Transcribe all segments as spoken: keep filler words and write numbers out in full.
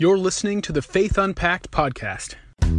You're listening to the Faith Unpacked podcast.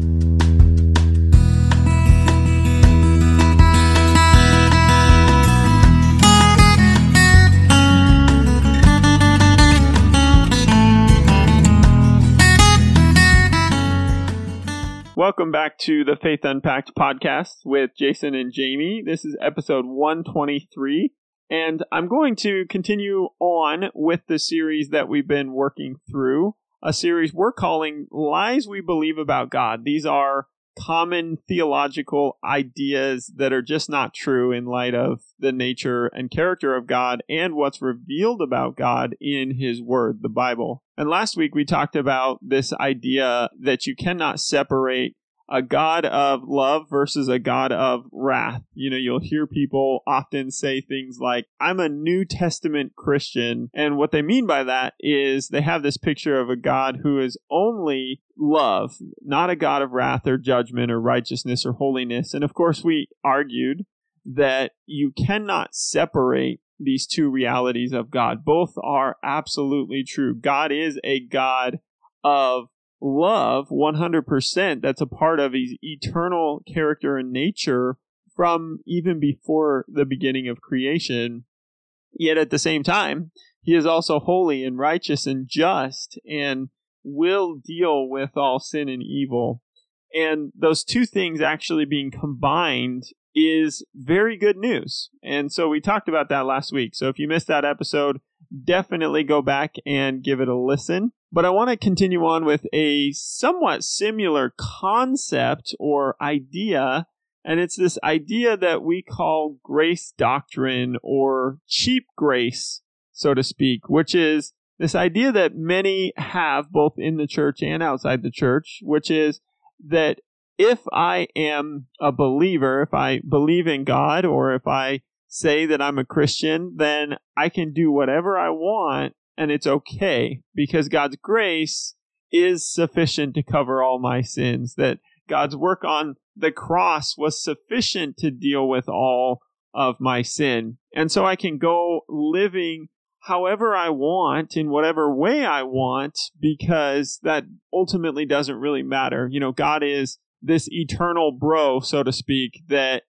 Welcome back to the Faith Unpacked podcast with Jason and Jamie. This is episode one twenty-three, and I'm going to continue on with the series that we've been working through, a series we're calling Lies We Believe About God. These are common theological ideas that are just not true in light of the nature and character of God and what's revealed about God in His Word, the Bible. And last week we talked about this idea that you cannot separate a God of love versus a God of wrath. You know, you'll hear people often say things like, I'm a New Testament Christian. And what they mean by that is they have this picture of a God who is only love, not a God of wrath or judgment or righteousness or holiness. And of course, we argued that you cannot separate these two realities of God. Both are absolutely true. God is a God of love, one hundred percent. That's a part of His eternal character and nature from even before the beginning of creation. Yet at the same time, He is also holy and righteous and just and will deal with all sin and evil. And those two things actually being combined is very good news. And so we talked about that last week. So if you missed that episode, definitely go back and give it a listen. But I want to continue on with a somewhat similar concept or idea, and it's this idea that we call grace doctrine or cheap grace, so to speak, which is this idea that many have both in the church and outside the church, which is that if I am a believer, if I believe in God, or if I say that I'm a Christian, then I can do whatever I want and it's okay because God's grace is sufficient to cover all my sins, that God's work on the cross was sufficient to deal with all of my sin. And so I can go living however I want, in whatever way I want, because that ultimately doesn't really matter. You know, God is this eternal bro, so to speak, that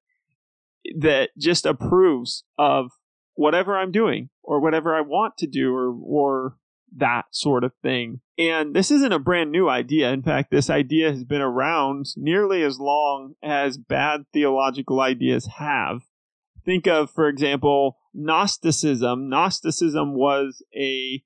that just approves of whatever I'm doing or whatever I want to do or or that sort of thing. And this isn't a brand new idea. In fact, this idea has been around nearly as long as bad theological ideas have. Think of, for example, Gnosticism. Gnosticism was a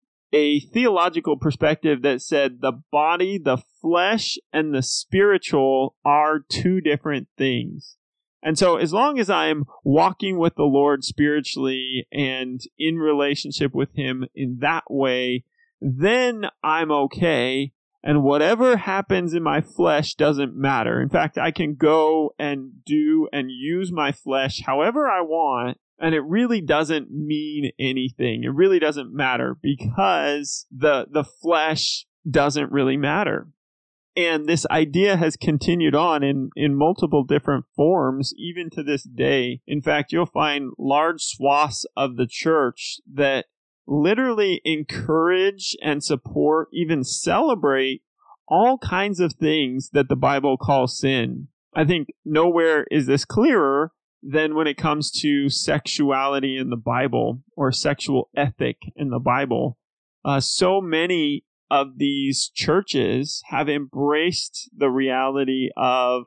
a theological perspective that said the body, the flesh, and the spiritual are two different things. And so as long as I'm walking with the Lord spiritually and in relationship with Him in that way, then I'm okay. And whatever happens in my flesh doesn't matter. In fact, I can go and do and use my flesh however I want, and it really doesn't mean anything. It really doesn't matter because the the flesh doesn't really matter. And this idea has continued on in, in multiple different forms, even to this day. In fact, you'll find large swaths of the church that literally encourage and support, even celebrate all kinds of things that the Bible calls sin. I think nowhere is this clearer than when it comes to sexuality in the Bible or sexual ethic in the Bible. Uh, so many of these churches have embraced the reality of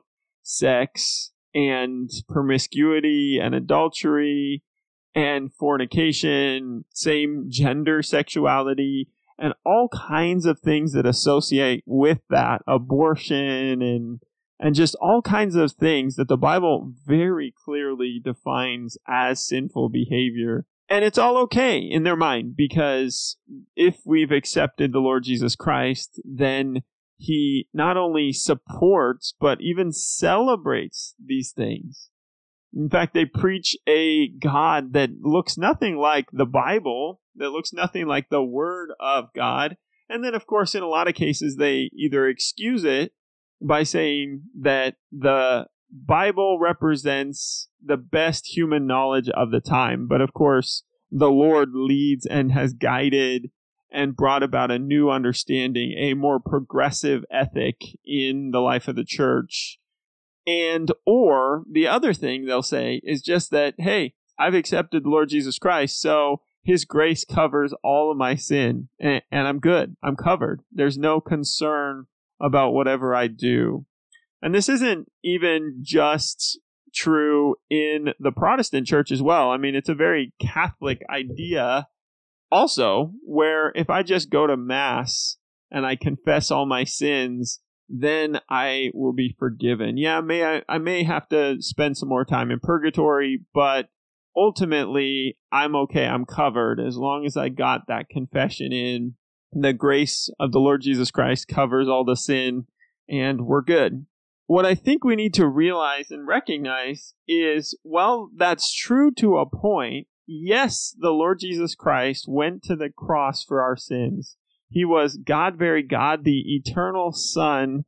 sex and promiscuity and adultery and fornication, same gender sexuality, and all kinds of things that associate with that, abortion and and just all kinds of things that the Bible very clearly defines as sinful behavior. And it's all okay in their mind because if we've accepted the Lord Jesus Christ, then He not only supports, but even celebrates these things. In fact, they preach a God that looks nothing like the Bible, that looks nothing like the Word of God. And then, of course, in a lot of cases, they either excuse it by saying that the Bible represents the best human knowledge of the time. But of course, the Lord leads and has guided and brought about a new understanding, a more progressive ethic in the life of the church. And or the other thing they'll say is just that, hey, I've accepted the Lord Jesus Christ, so his grace covers all of my sin, and, and I'm good. I'm covered. There's no concern about whatever I do. And this isn't even just true in the Protestant church as well. I mean, it's a very Catholic idea also, where if I just go to Mass and I confess all my sins, then I will be forgiven. Yeah, may I, I may have to spend some more time in purgatory, but ultimately, I'm okay. I'm covered as long as I got that confession in. The grace of the Lord Jesus Christ covers all the sin, and we're good. What I think we need to realize and recognize is, well, that's true to a point. Yes, the Lord Jesus Christ went to the cross for our sins. He was God, very God, the eternal Son,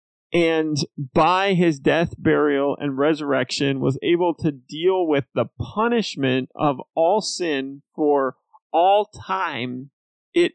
and by his death, burial, and resurrection was able to deal with the punishment of all sin for all time. It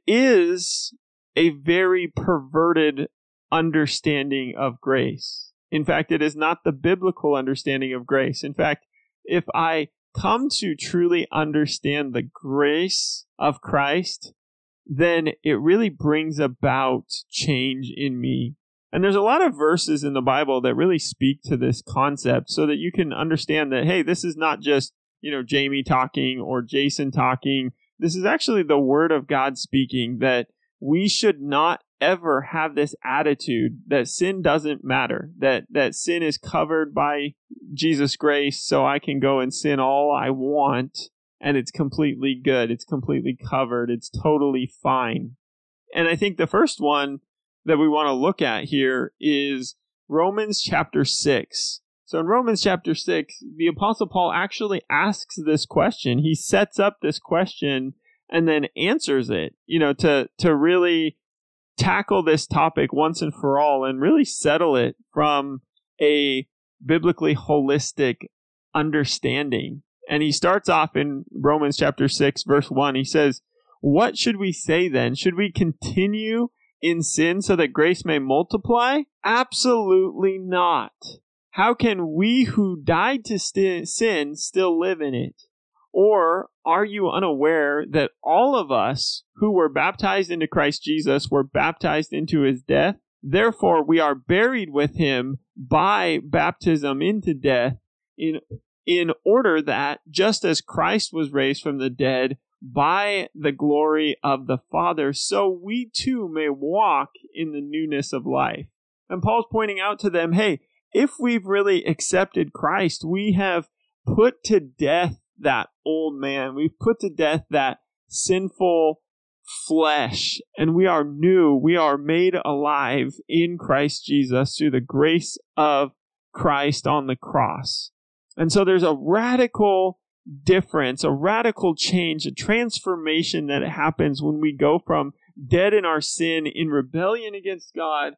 is a very perverted understanding of grace. In fact, it is not the biblical understanding of grace. In fact, if I come to truly understand the grace of Christ, then it really brings about change in me. And there's a lot of verses in the Bible that really speak to this concept so that you can understand that, hey, this is not just, you know, Jamie talking or Jason talking. This is actually the Word of God speaking, that we should not ever have this attitude that sin doesn't matter, that, that sin is covered by Jesus' grace, so I can go and sin all I want, and it's completely good. It's completely covered. It's totally fine. And I think the first one that we want to look at here is Romans chapter six. So in Romans chapter six, the Apostle Paul actually asks this question. He sets up this question and then answers it, you know, to, to really tackle this topic once and for all and really settle it from a biblically holistic understanding. And he starts off in Romans chapter six, verse one. He says, "What should we say then? Should we continue in sin so that grace may multiply? Absolutely not. How can we who died to st- sin still live in it? Or are you unaware that all of us who were baptized into Christ Jesus were baptized into his death? Therefore, we are buried with him by baptism into death, in in order that, just as Christ was raised from the dead by the glory of the Father, so we too may walk in the newness of life." And Paul's pointing out to them, hey, if we've really accepted Christ, we have put to death that old man. We've put to death that sinful flesh, and we are new. We are made alive in Christ Jesus through the grace of Christ on the cross. And so there's a radical difference, a radical change, a transformation that happens when we go from dead in our sin, in rebellion against God,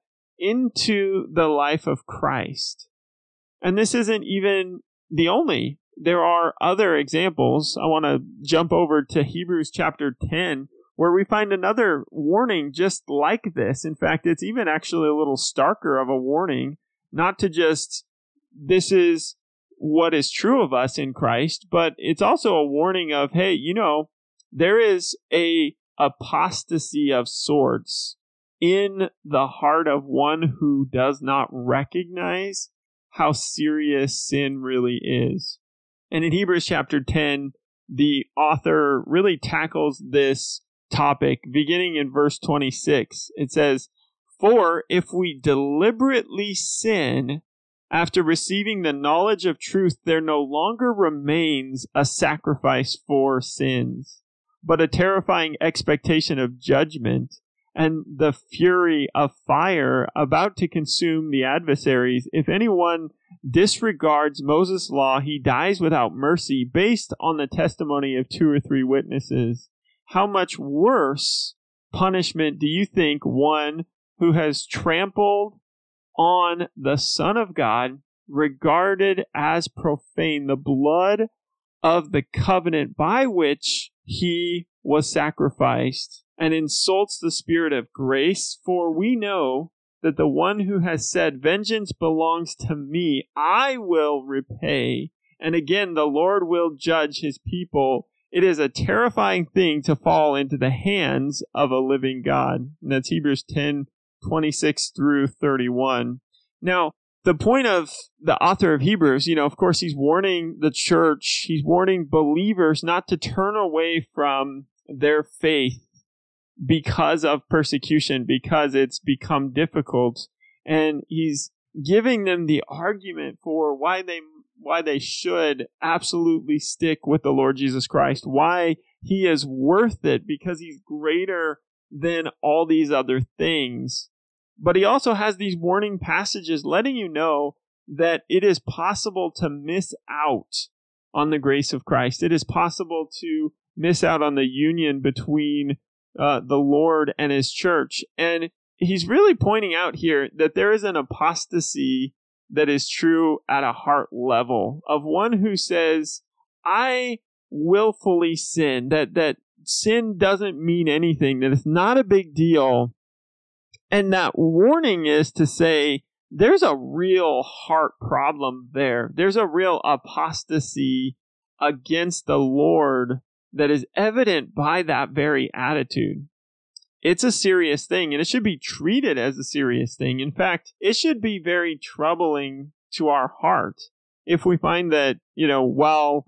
into the life of Christ. And this isn't even the only. There are other examples. I want to jump over to Hebrews chapter ten, where we find another warning just like this. In fact, it's even actually a little starker of a warning, not to just, this is what is true of us in Christ, but it's also a warning of, hey, you know, there is a apostasy of sorts in the heart of one who does not recognize how serious sin really is. And in Hebrews chapter ten, the author really tackles this topic beginning in verse twenty-six. It says, "For if we deliberately sin after receiving the knowledge of truth, there no longer remains a sacrifice for sins, but a terrifying expectation of judgment and the fury of fire about to consume the adversaries. If anyone disregards Moses' law, he dies without mercy based on the testimony of two or three witnesses. How much worse punishment do you think one who has trampled on the Son of God, regarded as profane the blood of the covenant by which he was sacrificed, and insults the Spirit of grace? For we know that the one who has said, 'Vengeance belongs to me, I will repay,' and again, the Lord will judge his people. It is a terrifying thing to fall into the hands of a living God." And that's Hebrews ten, twenty-six through thirty-one. Now, the point of the author of Hebrews, you know, of course, he's warning the church, he's warning believers not to turn away from their faith because of persecution, because it's become difficult. And he's giving them the argument for why they why they should absolutely stick with the Lord Jesus Christ, why he is worth it, because he's greater than all these other things. But he also has these warning passages letting you know that it is possible to miss out on the grace of Christ. It is possible to miss out on the union between uh, the Lord and his church. And he's really pointing out here that there is an apostasy that is true at a heart level of one who says, I willfully sin, that, that sin doesn't mean anything, that it's not a big deal. And that warning is to say, there's a real heart problem there. There's a real apostasy against the Lord that is evident by that very attitude. It's a serious thing, and it should be treated as a serious thing. In fact, it should be very troubling to our heart if we find that, you know, while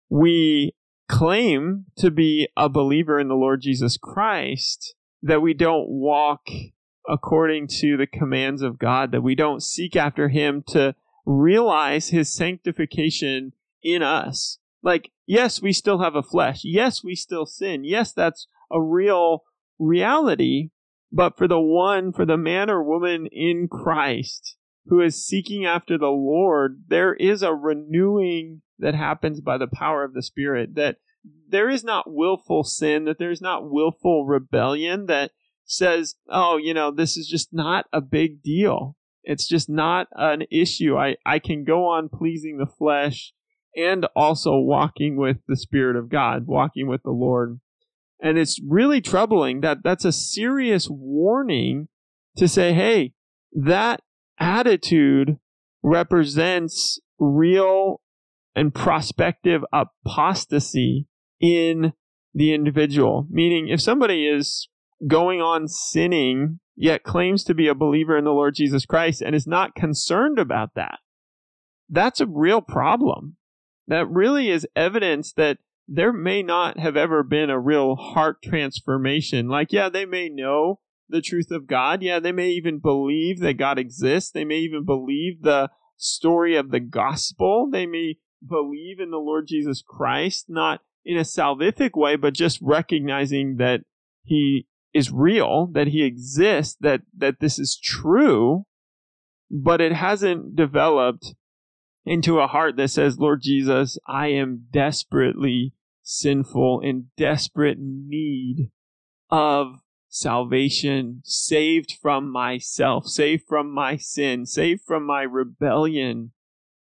we claim to be a believer in the Lord Jesus Christ, that we don't walk according to the commands of God, that we don't seek after him to realize his sanctification in us. Like, yes, we still have a flesh. Yes, we still sin. Yes, that's a real reality. But for the one, for the man or woman in Christ who is seeking after the Lord, there is a renewing that happens by the power of the Spirit, that there is not willful sin, that there is not willful rebellion that says, oh, you know, this is just not a big deal. It's just not an issue. I, I can go on pleasing the flesh and also walking with the Spirit of God, walking with the Lord. And it's really troubling that that's a serious warning to say, hey, that attitude represents real and prospective apostasy in the individual. Meaning, if somebody is going on sinning, yet claims to be a believer in the Lord Jesus Christ and is not concerned about that, that's a real problem. That really is evidence that there may not have ever been a real heart transformation. Like, yeah, they may know the truth of God. Yeah, they may even believe that God exists. They may even believe the story of the gospel. They may believe in the Lord Jesus Christ, not in a salvific way, but just recognizing that he is real, that he exists, that, that this is true, but it hasn't developed into a heart that says, Lord Jesus, I am desperately sinful, in desperate need of salvation, saved from myself, saved from my sin, saved from my rebellion.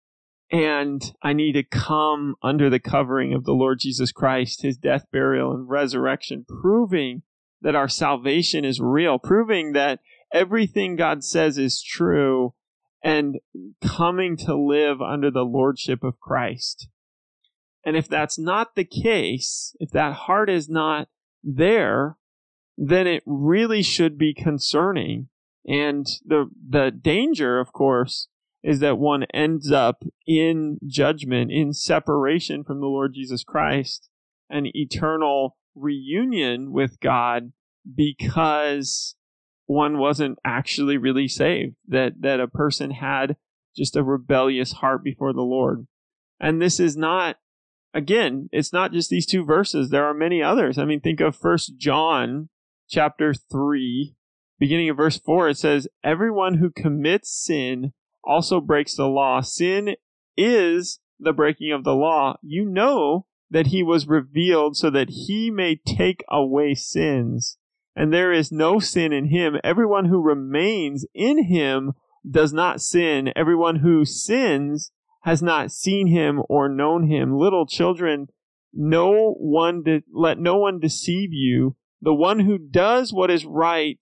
And I need to come under the covering of the Lord Jesus Christ, his death, burial, and resurrection, proving that our salvation is real, proving that everything God says is true, and coming to live under the lordship of Christ. And if that's not the case, if that heart is not there, then it really should be concerning. And the the danger, of course, is that one ends up in judgment, in separation from the Lord Jesus Christ, an eternal reunion with God, because one wasn't actually really saved, that, that a person had just a rebellious heart before the Lord. And this is not, again, it's not just these two verses. There are many others. I mean, think of First John chapter three, beginning of verse four. It says, everyone who commits sin also breaks the law. Sin is the breaking of the law. You know that he was revealed so that he may take away sins. And there is no sin in him. Everyone who remains in him does not sin. Everyone who sins has not seen him or known him. Little children, no one de- let no one deceive you. The one who does what is right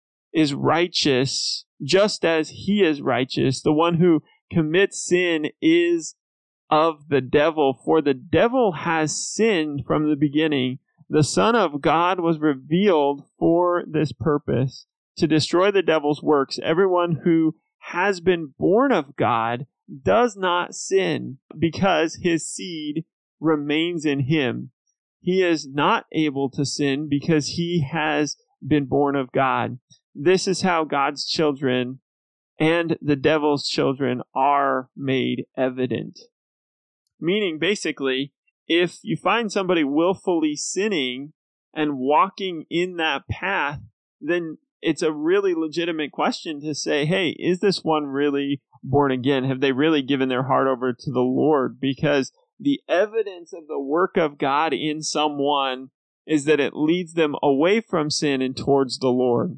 is righteous, just as he is righteous. The one who commits sin is of the devil, for the devil has sinned from the beginning. The Son of God was revealed for this purpose, to destroy the devil's works. Everyone who has been born of God does not sin, because his seed remains in him. He is not able to sin because he has been born of God. This is how God's children and the devil's children are made evident. Meaning, basically, if you find somebody willfully sinning and walking in that path, then it's a really legitimate question to say, hey, is this one really born again? Have they really given their heart over to the Lord? Because the evidence of the work of God in someone is that it leads them away from sin and towards the Lord.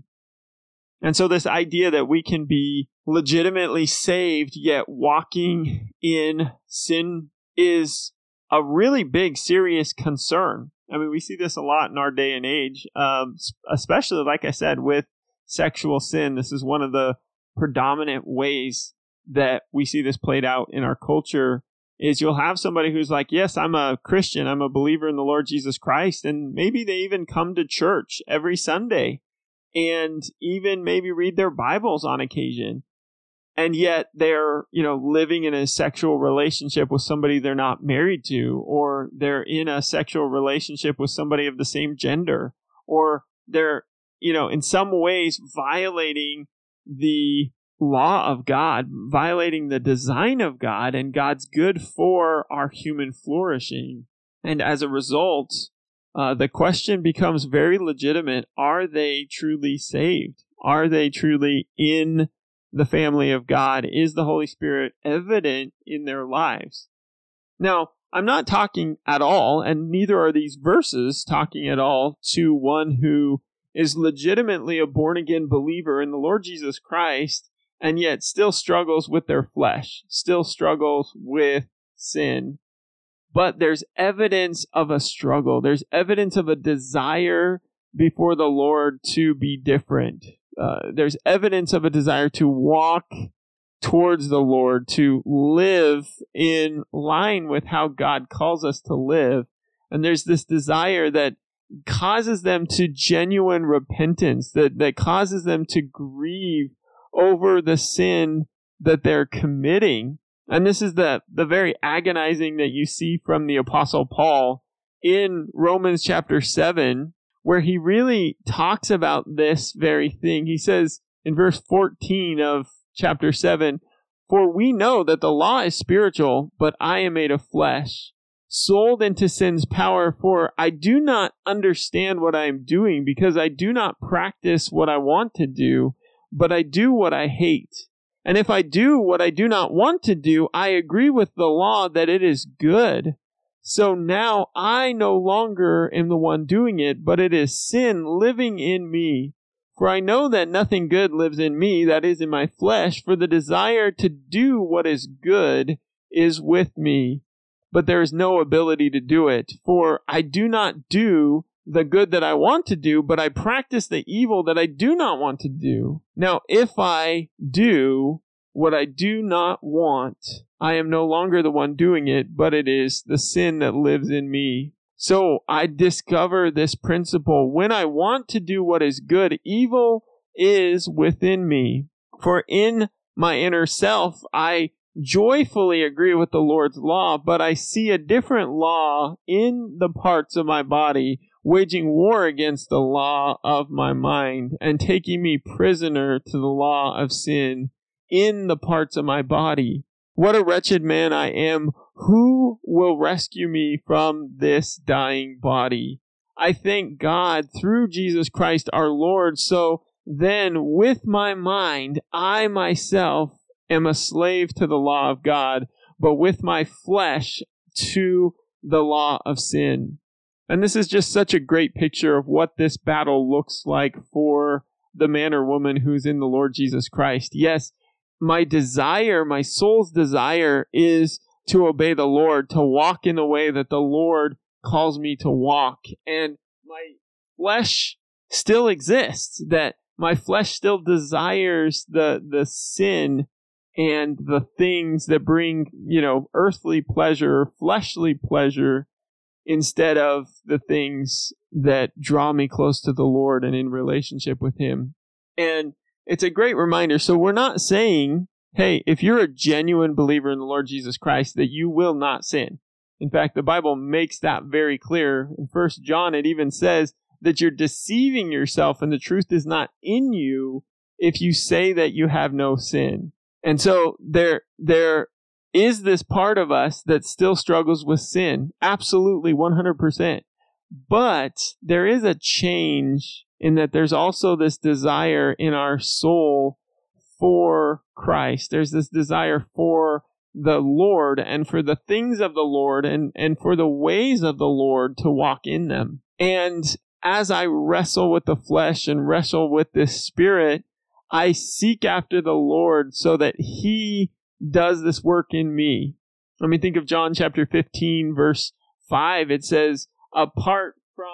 And so this idea that we can be legitimately saved yet walking in sin is a really big, serious concern. I mean, we see this a lot in our day and age, um, especially, like I said, with sexual sin. This is one of the predominant ways that we see this played out in our culture, is you'll have somebody who's like, yes, I'm a Christian, I'm a believer in the Lord Jesus Christ, and maybe they even come to church every Sunday and even maybe read their Bibles on occasion. And yet they're, you know, living in a sexual relationship with somebody they're not married to, or they're in a sexual relationship with somebody of the same gender, or they're, you know, in some ways violating the law of God, violating the design of God and God's good for our human flourishing. And as a result, uh, the question becomes very legitimate. Are they truly saved? Are they truly in the family of God? Is the Holy Spirit evident in their lives? Now, I'm not talking at all, and neither are these verses talking at all, to one who is legitimately a born-again believer in the Lord Jesus Christ, and yet still struggles with their flesh, still struggles with sin. But there's evidence of a struggle. There's evidence of a desire before the Lord to be different. Uh, there's evidence of a desire to walk towards the Lord, to live in line with how God calls us to live. And there's this desire that causes them to genuine repentance, that, that causes them to grieve over the sin that they're committing. And this is the, the very agonizing that you see from the Apostle Paul in Romans chapter seven, where he really talks about this very thing. He says in verse fourteen of chapter seven, "For we know that the law is spiritual, but I am made of flesh, sold into sin's power, for I do not understand what I am doing, because I do not practice what I want to do, but I do what I hate. And if I do what I do not want to do, I agree with the law that it is good. So now I no longer am the one doing it, but it is sin living in me. For I know that nothing good lives in me, that is in my flesh, for the desire to do what is good is with me, but there is no ability to do it. For I do not do the good that I want to do, but I practice the evil that I do not want to do. Now, if I do what I do not want, I am no longer the one doing it, but it is the sin that lives in me. So I discover this principle. When I want to do what is good, evil is within me. For in my inner self, I joyfully agree with the Lord's law, but I see a different law in the parts of my body, waging war against the law of my mind, and taking me prisoner to the law of sin in the parts of my body. What a wretched man I am! Who will rescue me from this dying body? I thank God through Jesus Christ our Lord. So then, with my mind, I myself am a slave to the law of God, but with my flesh to the law of sin." And this is just such a great picture of what this battle looks like for the man or woman who's in the Lord Jesus Christ. Yes, my desire, my soul's desire is to obey the Lord, to walk in the way that the Lord calls me to walk. And my flesh still exists, that my flesh still desires the the sin and the things that bring, you know, earthly pleasure, fleshly pleasure, instead of the things that draw me close to the Lord and in relationship with Him. And it's a great reminder. So we're not saying, hey, if you're a genuine believer in the Lord Jesus Christ, that you will not sin. In fact, the Bible makes that very clear. In First John, it even says that you're deceiving yourself and the truth is not in you if you say that you have no sin. And so there, there is this part of us that still struggles with sin. Absolutely, one hundred percent. But there is a change in that there's also this desire in our soul for Christ. There's this desire for the Lord and for the things of the Lord and, and for the ways of the Lord to walk in them. And as I wrestle with the flesh and wrestle with this spirit, I seek after the Lord so that He does this work in me. Let me think of John chapter fifteen, verse five. It says, apart from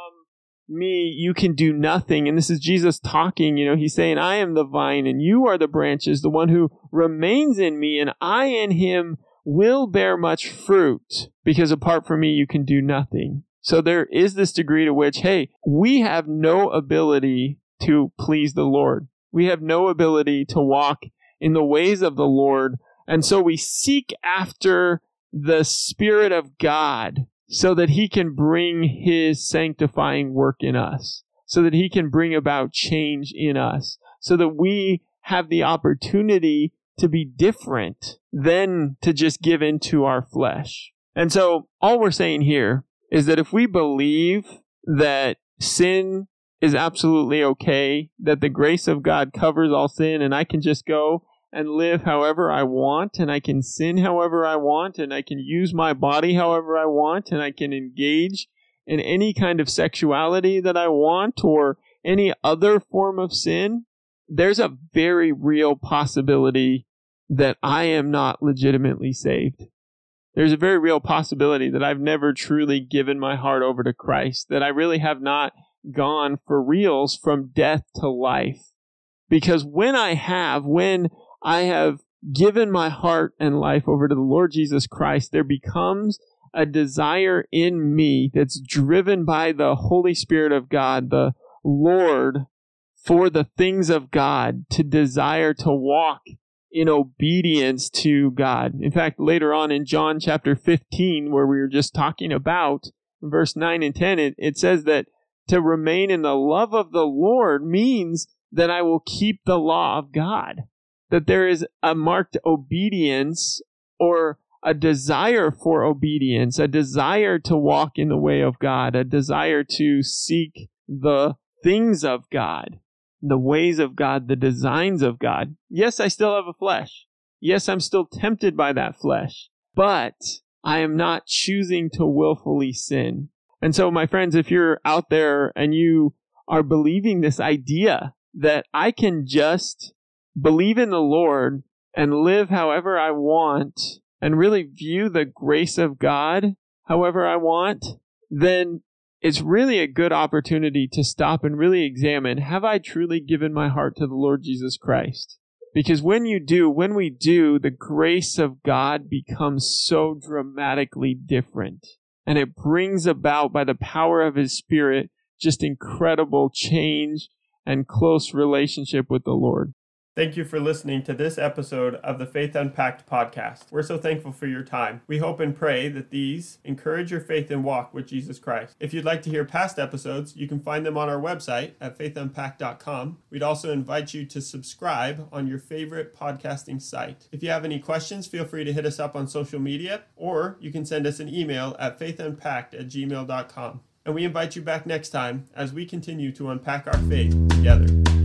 me, you can do nothing. And this is Jesus talking. You know, He's saying, I am the vine and you are the branches. The one who remains in me and I in him will bear much fruit, because apart from me, you can do nothing. So there is this degree to which, hey, we have no ability to please the Lord. We have no ability to walk in the ways of the Lord. And so we seek after the Spirit of God so that He can bring His sanctifying work in us, so that He can bring about change in us, so that we have the opportunity to be different than to just give into our flesh. And so all we're saying here is that if we believe that sin is absolutely okay, that the grace of God covers all sin, and I can just go and live however I want, and I can sin however I want, and I can use my body however I want, and I can engage in any kind of sexuality that I want or any other form of sin, there's a very real possibility that I am not legitimately saved. There's a very real possibility that I've never truly given my heart over to Christ, that I really have not gone for reals from death to life. Because when I have, when I have given my heart and life over to the Lord Jesus Christ, there becomes a desire in me that's driven by the Holy Spirit of God, the Lord, for the things of God, to desire to walk in obedience to God. In fact, later on in John chapter fifteen, where we were just talking about, verse nine and ten, it, it says that to remain in the love of the Lord means that I will keep the law of God. That there is a marked obedience or a desire for obedience, a desire to walk in the way of God, a desire to seek the things of God, the ways of God, the designs of God. Yes, I still have a flesh. Yes, I'm still tempted by that flesh, but I am not choosing to willfully sin. And so, my friends, if you're out there and you are believing this idea that I can just believe in the Lord and live however I want and really view the grace of God however I want, then it's really a good opportunity to stop and really examine, have I truly given my heart to the Lord Jesus Christ? Because when you do, when we do, the grace of God becomes so dramatically different. And it brings about, by the power of His Spirit, just incredible change and close relationship with the Lord. Thank you for listening to this episode of the Faith Unpacked podcast. We're so thankful for your time. We hope and pray that these encourage your faith and walk with Jesus Christ. If you'd like to hear past episodes, you can find them on our website at faith unpacked dot com. We'd also invite you to subscribe on your favorite podcasting site. If you have any questions, feel free to hit us up on social media, or you can send us an email at faith unpacked at gmail dot com. And we invite you back next time as we continue to unpack our faith together.